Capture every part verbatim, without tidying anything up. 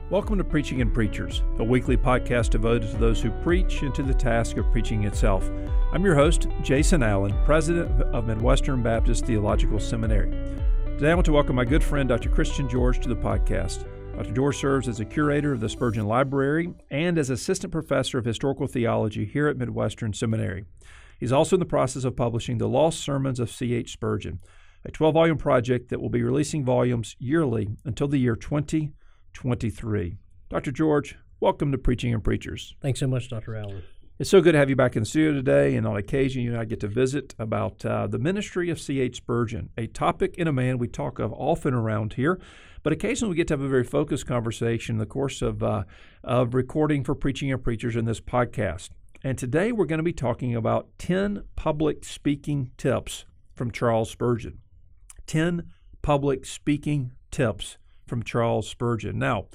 Welcome to Preaching and Preachers, a weekly podcast devoted to those who preach and to the task of preaching itself. I'm your host, Jason Allen, president of Midwestern Baptist Theological Seminary. Today I want to welcome my good friend, Doctor Christian George, to the podcast. Doctor George serves as a curator of the Spurgeon Library and as assistant professor of historical theology here at Midwestern Seminary. He's also in the process of publishing The Lost Sermons of C H Spurgeon, a twelve-volume project that will be releasing volumes yearly until the year twenty twenty-three. Doctor George, welcome to Preaching and Preachers. Thanks so much, Doctor Allen. It's so good to have you back in the studio today, and on occasion you and I get to visit about uh, the ministry of C H Spurgeon, a topic and a man we talk of often around here, but occasionally we get to have a very focused conversation in the course of, uh, of recording for Preaching and Preachers in this podcast. And today we're going to be talking about ten public speaking tips from Charles Spurgeon. ten public speaking tips from Charles Spurgeon. Now,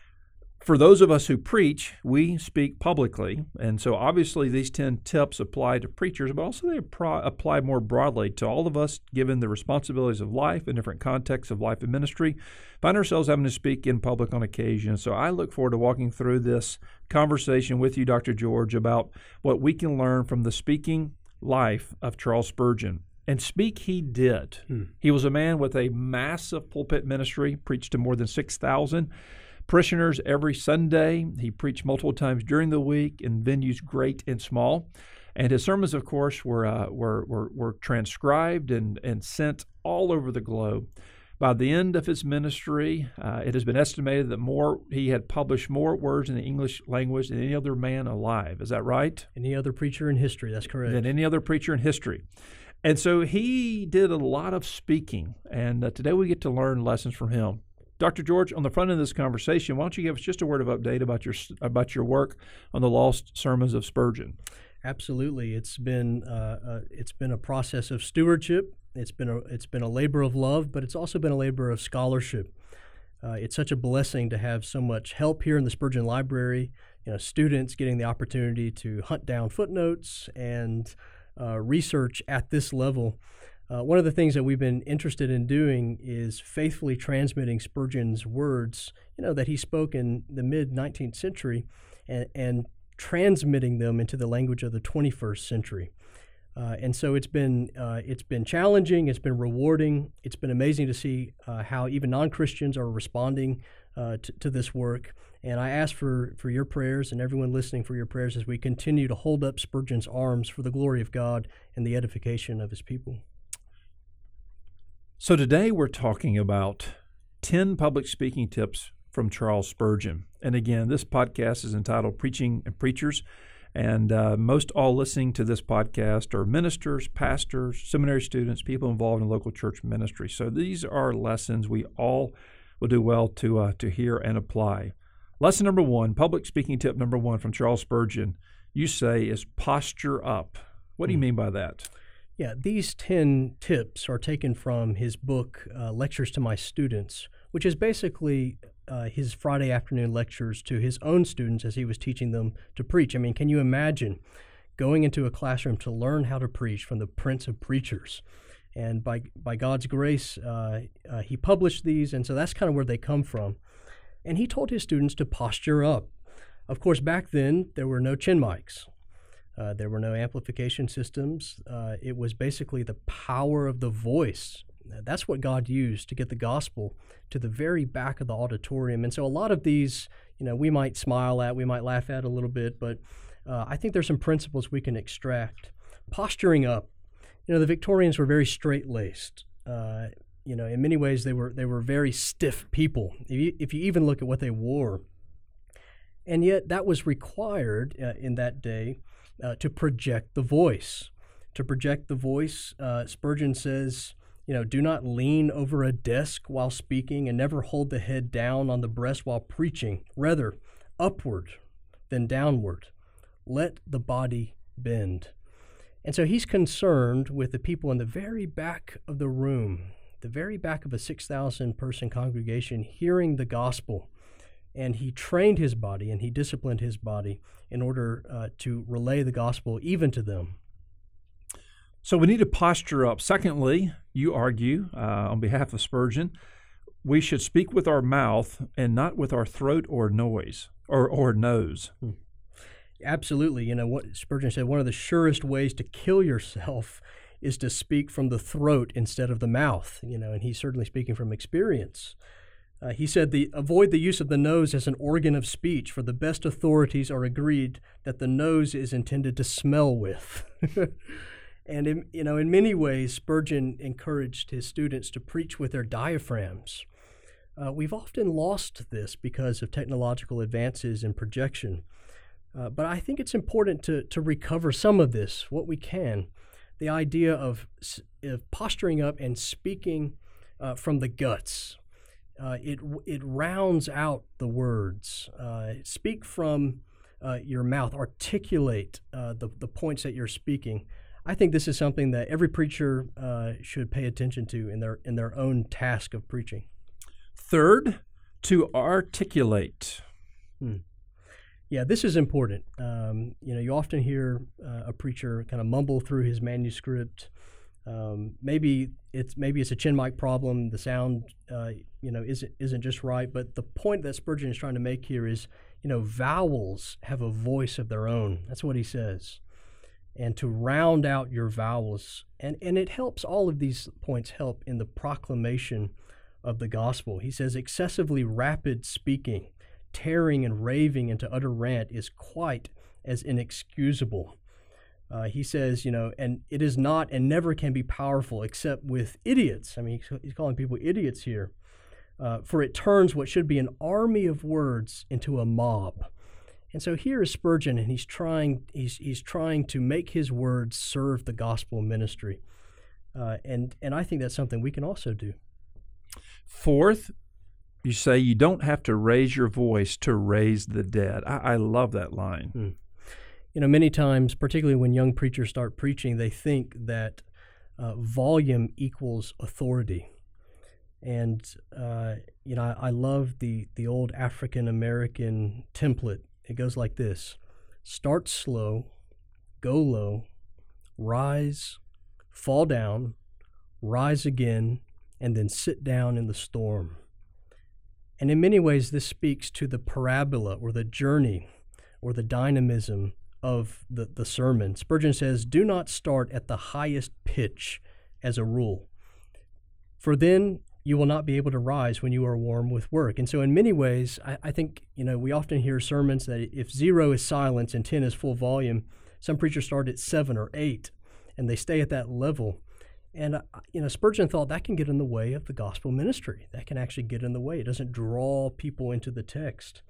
for those of us who preach, we speak publicly, and so obviously these ten tips apply to preachers, but also they apply more broadly to all of us, given the responsibilities of life and different contexts of life and ministry, find ourselves having to speak in public on occasion. So I look forward to walking through this conversation with you, Doctor George, about what we can learn from the speaking life of Charles Spurgeon. And speak he did. Hmm. He was a man with a massive pulpit ministry, preached to more than six thousand parishioners every Sunday. He preached multiple times during the week in venues great and small. And his sermons, of course, were uh, were, were were transcribed and, and sent all over the globe. By the end of his ministry, uh, it has been estimated that more he had published more words in the English language than any other man alive. Is that right? Any other preacher in history, that's correct. Than any other preacher in history. And so he did a lot of speaking, and uh, today we get to learn lessons from him. Doctor George, on the front end of this conversation, why don't you give us just a word of update about your about your work on the Lost Sermons of Spurgeon? Absolutely, it's been uh, uh, it's been a process of stewardship. It's been a it's been a labor of love, but it's also been a labor of scholarship. Uh, it's such a blessing to have so much help here in the Spurgeon Library. You know, students getting the opportunity to hunt down footnotes and Uh, research at this level. Uh, one of the things that we've been interested in doing is faithfully transmitting Spurgeon's words, you know, that he spoke in the mid-nineteenth century, and, and transmitting them into the language of the twenty-first century. Uh, and so it's been uh, it's been challenging, it's been rewarding, it's been amazing to see uh, how even non-Christians are responding uh, to, to this work. And I ask for, for your prayers and everyone listening for your prayers as we continue to hold up Spurgeon's arms for the glory of God and the edification of his people. So today we're talking about ten public speaking tips from Charles Spurgeon. And again, this podcast is entitled Preaching and Preachers. And uh, most all listening to this podcast are ministers, pastors, seminary students, people involved in local church ministry. So these are lessons we all will do well to uh, to hear and apply. Lesson number one, public speaking tip number one from Charles Spurgeon, you say is posture up. What do you mean by that? Yeah, these ten tips are taken from his book, uh, Lectures to My Students, which is basically uh, his Friday afternoon lectures to his own students as he was teaching them to preach. I mean, can you imagine going into a classroom to learn how to preach from the Prince of Preachers? And by, by God's grace, uh, uh, he published these, and so that's kind of where they come from. And he told his students to posture up. Of course, back then, there were no chin mics. Uh, there were no amplification systems. Uh, it was basically the power of the voice. That's what God used to get the gospel to the very back of the auditorium. And so a lot of these, you know, we might smile at, we might laugh at a little bit, but uh, I think there's some principles we can extract. Posturing up. You know, the Victorians were very straight-laced. Uh, You know, in many ways, they were they were very stiff people, if you, if you even look at what they wore. And yet that was required uh, in that day uh, to project the voice. To project the voice, uh, Spurgeon says, you know, do not lean over a desk while speaking and never hold the head down on the breast while preaching. Rather, upward than downward. Let the body bend. And so he's concerned with the people in the very back of the room, the very back of a six thousand person congregation hearing the gospel. And he trained his body and he disciplined his body in order uh, to relay the gospel even to them. So we need to posture up. Secondly, you argue uh, on behalf of Spurgeon, we should speak with our mouth and not with our throat or noise or, or nose. Hmm. Absolutely. You know, what Spurgeon said, one of the surest ways to kill yourself is to speak from the throat instead of the mouth, you know, and he's certainly speaking from experience. Uh, he said, the, avoid the use of the nose as an organ of speech, for the best authorities are agreed that the nose is intended to smell with. And, in, you know, in many ways, Spurgeon encouraged his students to preach with their diaphragms. Uh, we've often lost this because of technological advances in projection. Uh, but I think it's important to, to recover some of this, what we can. The idea of, of posturing up and speaking uh, from the guts. Uh, it it rounds out the words. Uh, speak from uh, your mouth. Articulate uh, the, the points that you're speaking. I think this is something that every preacher uh, should pay attention to in their in their own task of preaching. Third, to articulate. Hmm. Yeah, this is important. Um, you know, you often hear uh, a preacher kind of mumble through his manuscript. Um, maybe it's maybe it's a chin mic problem. The sound, uh, you know, isn't isn't just right. But the point that Spurgeon is trying to make here is, you know, vowels have a voice of their own. That's what he says. And to round out your vowels, and and it helps. All of these points help in the proclamation of the gospel. He says excessively rapid speaking, tearing and raving into utter rant is quite as inexcusable. Uh, he says, you know, and it is not and never can be powerful except with idiots. I mean, he's calling people idiots here. Uh, for it turns what should be an army of words into a mob. And so here is Spurgeon, and he's trying he's he's trying to make his words serve the gospel ministry. Uh, and, and I think that's something we can also do. Fourth, you say you don't have to raise your voice to raise the dead. I, I love that line. Hmm. You know, many times, particularly when young preachers start preaching, they think that uh, volume equals authority. And, uh, you know, I, I love the, the old African-American template. It goes like this: start slow, go low, rise, fall down, rise again, and then sit down in the storm. And in many ways, this speaks to the parabola or the journey or the dynamism of the, the sermon. Spurgeon says, do not start at the highest pitch as a rule, for then you will not be able to rise when you are warm with work. And so in many ways, I, I think, you know, we often hear sermons that if zero is silence and ten is full volume, some preachers start at seven or eight, and they stay at that level. And, uh, you know, Spurgeon thought that can get in the way of the gospel ministry. That can actually get in the way. It doesn't draw people into the text.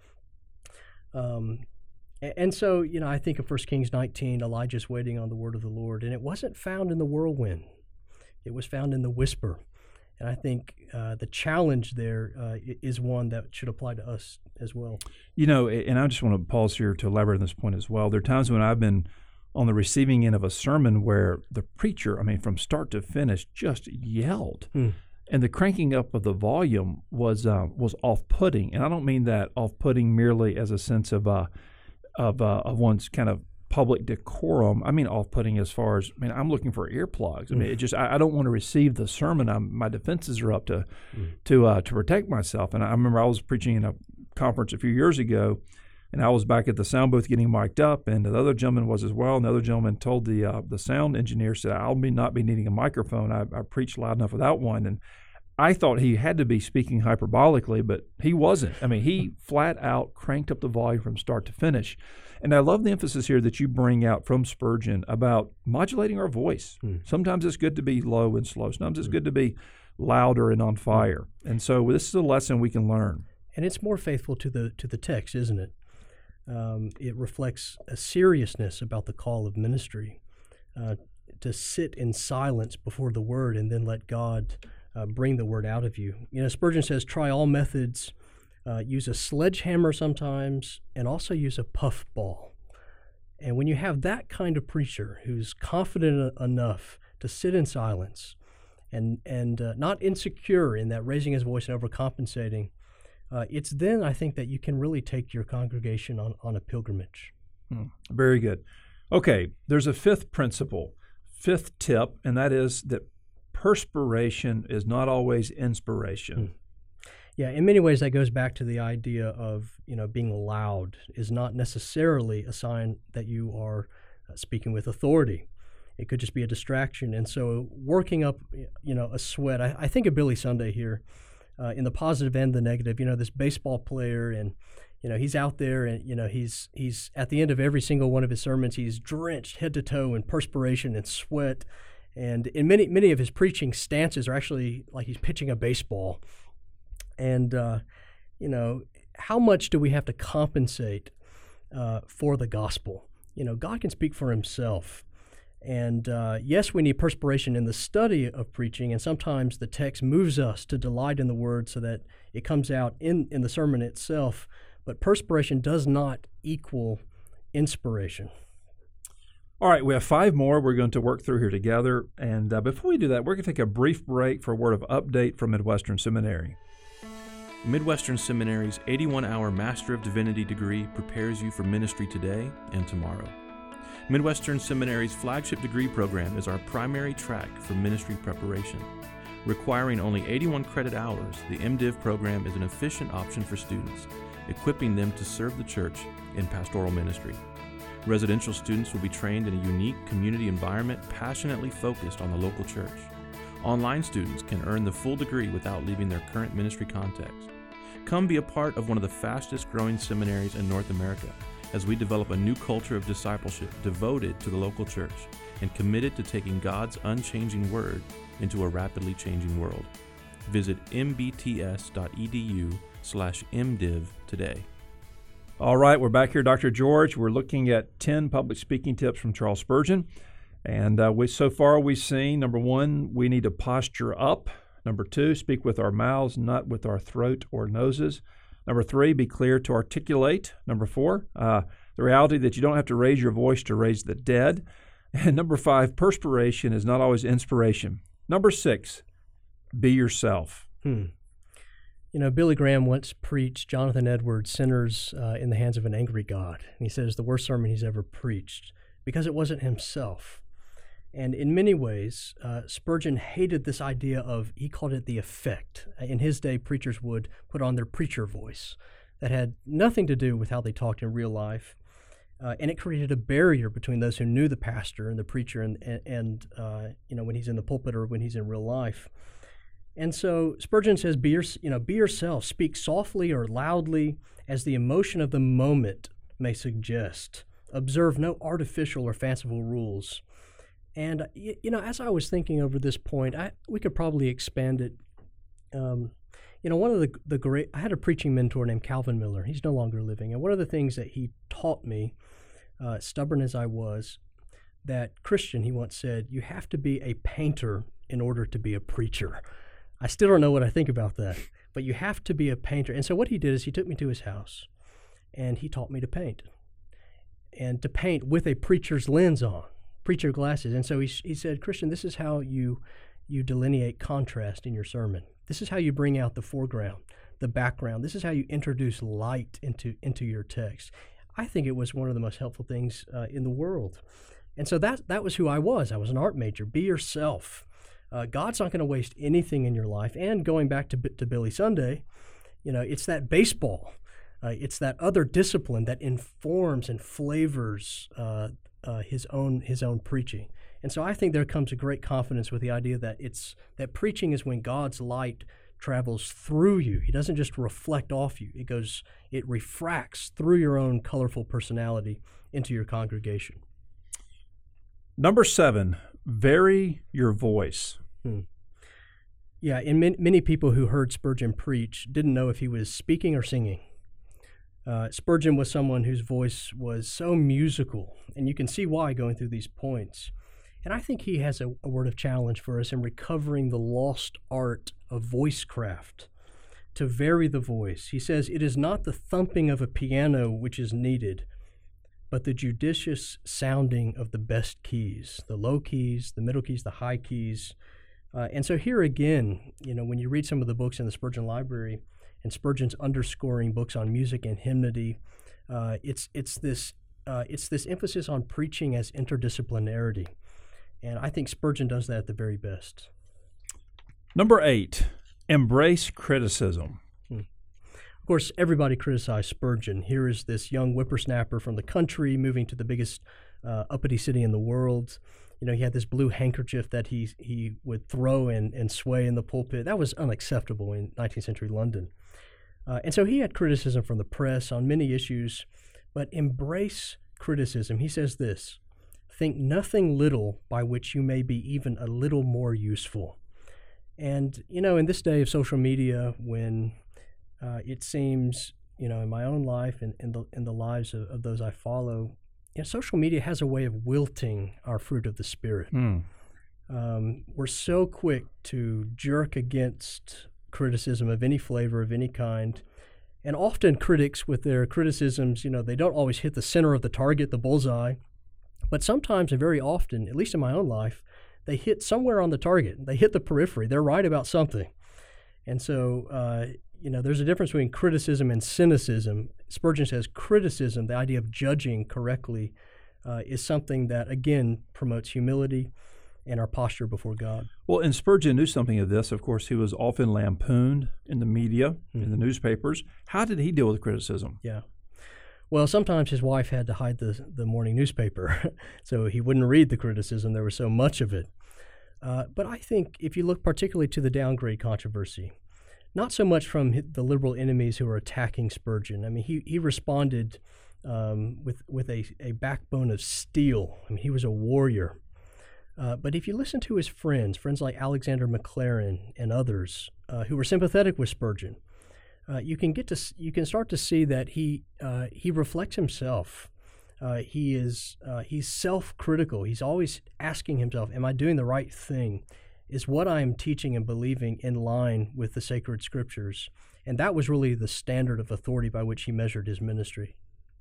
Um, and, and so, you know, I think of First Kings nineteen, Elijah's waiting on the word of the Lord, and it wasn't found in the whirlwind. It was found in the whisper. And I think uh, the challenge there uh, is one that should apply to us as well. You know, and I just want to pause here to elaborate on this point as well. There are times when I've been on the receiving end of a sermon where the preacher, I mean, from start to finish, just yelled. Hmm. And the cranking up of the volume was uh, was off-putting. And I don't mean that off-putting merely as a sense of uh, of, uh, of one's kind of public decorum. I mean off-putting as far as, I mean, I'm looking for earplugs. I mean, it just, I, I don't want to receive the sermon. I'm, my defenses are up to mm. to uh, to protect myself. And I remember I was preaching in a conference a few years ago, and I was back at the sound booth getting mic'd up, and the other gentleman was as well. And the other gentleman told the uh, the sound engineer, said, I'll be not be needing a microphone. I, I preached loud enough without one. And I thought he had to be speaking hyperbolically, but he wasn't. I mean, he flat out cranked up the volume from start to finish. And I love the emphasis here that you bring out from Spurgeon about modulating our voice. Hmm. Sometimes it's good to be low and slow. Sometimes it's hmm. good to be louder and on fire. And so this is a lesson we can learn. And it's more faithful to the to the text, isn't it? Um, it reflects a seriousness about the call of ministry, uh, to sit in silence before the word and then let God uh, bring the word out of you. You know, Spurgeon says, try all methods. Uh, use a sledgehammer sometimes, and also use a puffball. And when you have that kind of preacher who's confident enough to sit in silence and and uh, not insecure in that raising his voice and overcompensating, uh, it's then I think that you can really take your congregation on, on a pilgrimage. Hmm. Very good. Okay, there's a fifth principle, fifth tip, and that is that perspiration is not always inspiration. Hmm. Yeah, in many ways, that goes back to the idea of, you know, being loud is not necessarily a sign that you are uh, speaking with authority. It could just be a distraction. And so working up, you know, a sweat, I, I think of Billy Sunday here uh, in the positive and the negative, you know, this baseball player, and, you know, he's out there and, you know, he's he's at the end of every single one of his sermons, he's drenched head to toe in perspiration and sweat. And in many, many of his preaching stances are actually like he's pitching a baseball. And, uh, you know, how much do we have to compensate uh, for the gospel? You know, God can speak for himself. And uh, yes, we need perspiration in the study of preaching, and sometimes the text moves us to delight in the word so that it comes out in, in the sermon itself. But perspiration does not equal inspiration. All right, we have five more we're going to work through here together. And uh, before we do that, we're going to take a brief break for a word of update from Midwestern Seminary. Midwestern Seminary's eighty-one hour Master of Divinity degree prepares you for ministry today and tomorrow. Midwestern Seminary's flagship degree program is our primary track for ministry preparation. Requiring only eighty-one credit hours, the MDiv program is an efficient option for students, equipping them to serve the church in pastoral ministry. Residential students will be trained in a unique community environment passionately focused on the local church. Online students can earn the full degree without leaving their current ministry context. Come be a part of one of the fastest growing seminaries in North America as we develop a new culture of discipleship devoted to the local church and committed to taking God's unchanging word into a rapidly changing world. Visit mbts.edu slash mdiv today. All right, we're back here, Doctor George. We're looking at ten public speaking tips from Charles Spurgeon. And uh, we, so far we've seen, number one, we need to posture up. Number two, speak with our mouths, not with our throat or noses. Number three, be clear to articulate. Number four, uh, the reality that you don't have to raise your voice to raise the dead. And number five, perspiration is not always inspiration. Number six, be yourself. Hmm. You know, Billy Graham once preached Jonathan Edwards' Sinners uh, in the Hands of an Angry God. And he said it's the worst sermon he's ever preached because it wasn't himself. And in many ways, uh, Spurgeon hated this idea of, he called it the effect. In his day, preachers would put on their preacher voice that had nothing to do with how they talked in real life. Uh, and it created a barrier between those who knew the pastor and the preacher and, and, and uh, you know, when he's in the pulpit or when he's in real life. And so Spurgeon says, be, your, you know, be yourself, speak softly or loudly as the emotion of the moment may suggest. Observe no artificial or fanciful rules. And, you know, as I was thinking over this point, I, we could probably expand it. Um, you know, one of the, the great, I had a preaching mentor named Calvin Miller. He's no longer living. And one of the things that he taught me, uh, stubborn as I was, that Christian, he once said, you have to be a painter in order to be a preacher. I still don't know what I think about that, but you have to be a painter. And so what he did is he took me to his house and he taught me to paint, and to paint with a preacher's lens on. Preacher glasses. And so he, he said, Christian, this is how you you delineate contrast in your sermon. This is how you bring out the foreground, the background. This is how you introduce light into, into your text. I think it was one of the most helpful things uh, in the world. And so that that was who I was. I was an art major. Be yourself. Uh, God's not going to waste anything in your life. And going back to, to Billy Sunday, you know, it's that baseball. Uh, it's that other discipline that informs and flavors uh Uh, his own his own preaching. And so I think there comes a great confidence with the idea that it's that preaching is when God's light travels through you. He doesn't just reflect off you. It goes, it refracts through your own colorful personality into your congregation. Number seven, vary your voice. Hmm. Yeah, and many, many people who heard Spurgeon preach didn't know if he was speaking or singing. Uh, Spurgeon was someone whose voice was so musical, and you can see why going through these points. And I think he has a, a word of challenge for us in recovering the lost art of voicecraft, to vary the voice. He says, it is not the thumping of a piano which is needed, but the judicious sounding of the best keys, the low keys, the middle keys, the high keys. Uh, and so here again, you know, when you read some of the books in the Spurgeon Library, and Spurgeon's underscoring books on music and hymnody, uh, it's it's this uh, it's this emphasis on preaching as interdisciplinarity, and I think Spurgeon does that at the very best. Number eight, embrace criticism. Hmm. course, everybody criticized Spurgeon. Here is this young whippersnapper from the country moving to the biggest uh, uppity city in the world. You know, he had this blue handkerchief that he he would throw and, and sway in the pulpit. That was unacceptable in nineteenth century London. Uh, and so he had criticism from the press on many issues, but embrace criticism. He says this, think nothing little by which you may be even a little more useful. And, you know, in this day of social media, when uh, it seems, you know, in my own life and in the, in the lives of, of those I follow, you know, social media has a way of wilting our fruit of the Spirit. Mm. Um, we're so quick to jerk against criticism of any flavor, of any kind. And often critics with their criticisms, you know, they don't always hit the center of the target, the bullseye. But sometimes and very often, at least in my own life, they hit somewhere on the target. They hit the periphery. They're right about something. And so, uh, you know, there's a difference between criticism and cynicism. Spurgeon says criticism, the idea of judging correctly, uh, is something that, again, promotes humility and our posture before God. Well, and Spurgeon knew something of this. Of course, he was often lampooned in the media, mm-hmm. in the newspapers. How did he deal with criticism? Yeah. Well, sometimes his wife had to hide the, the morning newspaper, so he wouldn't read the criticism. There was so much of it. Uh, but I think if you look particularly to the downgrade controversy, not so much from the liberal enemies who were attacking Spurgeon. I mean, he, he responded um, with, with a, a backbone of steel. I mean, he was a warrior. Uh, but if you listen to his friends, friends like Alexander Maclaren and others uh, who were sympathetic with Spurgeon, uh, you can get to you can start to see that he uh, he reflects himself. Uh, he is uh, he's self-critical. He's always asking himself, "Am I doing the right thing? Is what I am teaching and believing in line with the sacred scriptures?" And that was really the standard of authority by which he measured his ministry.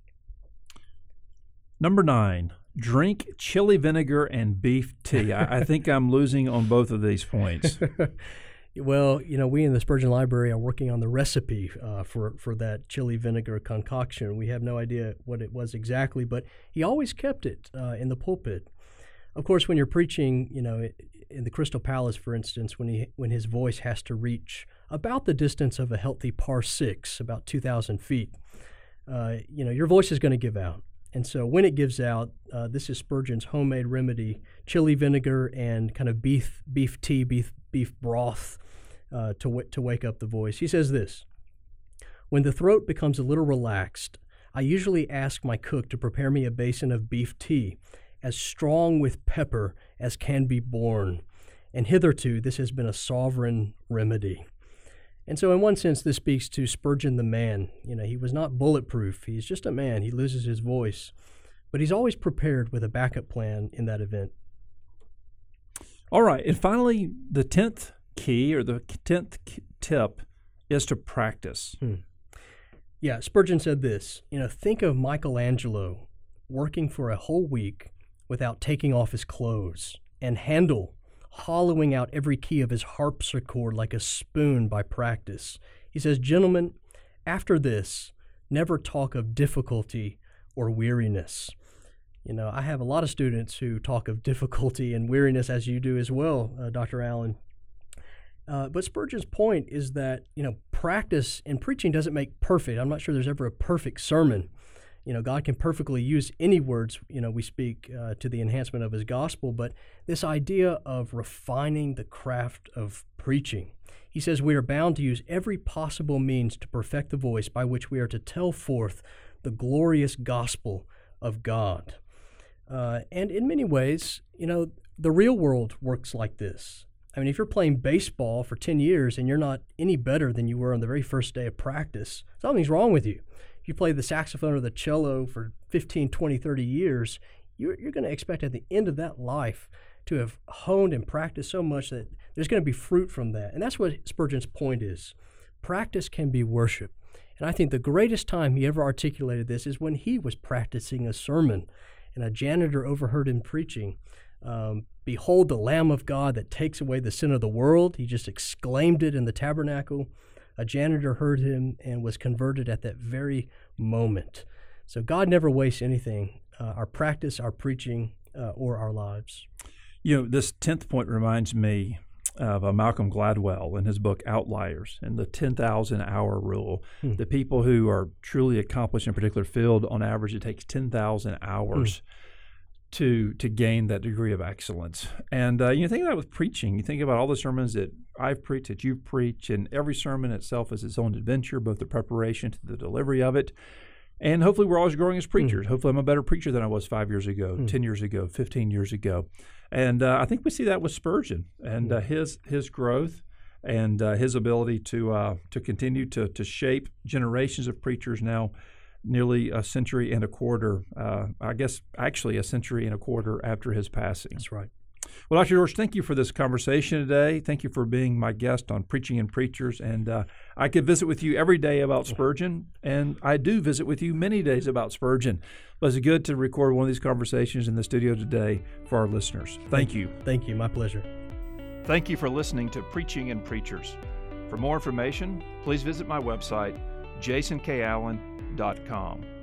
Number nine, drink chili vinegar and beef tea. I, I think I'm losing on both of these points. Well, you know, we in the Spurgeon Library are working on the recipe uh, for, for that chili vinegar concoction. We have no idea what it was exactly, but he always kept it uh, in the pulpit. Of course, when you're preaching, you know, in the Crystal Palace, for instance, when he when his voice has to reach about the distance of a healthy par six, about two thousand feet, uh, you know, your voice is going to give out. And so when it gives out, uh, this is Spurgeon's homemade remedy, chili vinegar and kind of beef beef tea, beef beef broth uh, to w- to wake up the voice. He says this, when the throat becomes a little relaxed, I usually ask my cook to prepare me a basin of beef tea, as strong with pepper as can be borne. And hitherto this has been a sovereign remedy. And so in one sense, this speaks to Spurgeon the man. You know, he was not bulletproof. He's just a man. He loses his voice. But he's always prepared with a backup plan in that event. All right. And finally, the tenth key or the tenth tip is to practice. Hmm. Yeah, Spurgeon said this, you know, think of Michelangelo working for a whole week without taking off his clothes, and Handel hollowing out every key of his harpsichord like a spoon by practice. He says, gentlemen, after this, never talk of difficulty or weariness. You know, I have a lot of students who talk of difficulty and weariness, as you do as well, uh, Doctor Allen. Uh, but Spurgeon's point is that, you know, practice in preaching doesn't make perfect. I'm not sure there's ever a perfect sermon. You know, God can perfectly use any words, you know, we speak uh, to the enhancement of his gospel, but this idea of refining the craft of preaching. He says we are bound to use every possible means to perfect the voice by which we are to tell forth the glorious gospel of God. Uh, and in many ways, you know, the real world works like this. I mean, if you're playing baseball for ten years and you're not any better than you were on the very first day of practice, something's wrong with you. If you play the saxophone or the cello for fifteen, twenty, thirty years, you're, you're going to expect at the end of that life to have honed and practiced so much that there's going to be fruit from that. And that's what Spurgeon's point is. Practice can be worship. And I think the greatest time he ever articulated this is when he was practicing a sermon and a janitor overheard him preaching, um, behold the Lamb of God that takes away the sin of the world. He just exclaimed it in the tabernacle. A janitor heard him and was converted at that very moment. So God never wastes anything, uh, our practice, our preaching, uh, or our lives. You know, this tenth point reminds me of uh, Malcolm Gladwell in his book Outliers and the ten thousand hour rule. Hmm. The people who are truly accomplished in a particular field, on average, it takes ten thousand hours hmm. to to gain that degree of excellence. And uh, you know, think about it with preaching. You think about all the sermons that I've preached, that you've preached, and every sermon itself is its own adventure, both the preparation to the delivery of it. And hopefully we're always growing as preachers. Mm. Hopefully I'm a better preacher than I was five years ago, mm. ten years ago, fifteen years ago. And uh, I think we see that with Spurgeon and mm. uh, his his growth and uh, his ability to uh, to continue to to shape generations of preachers now, nearly a century and a quarter, uh, I guess actually a century and a quarter after his passing. That's right. Well, Doctor George, thank you for this conversation today. Thank you for being my guest on Preaching and Preachers. And uh, I could visit with you every day about Spurgeon, and I do visit with you many days about Spurgeon. But it's good to record one of these conversations in the studio today for our listeners. Thank you. Thank you. My pleasure. Thank you for listening to Preaching and Preachers. For more information, please visit my website, jason k allen dot com.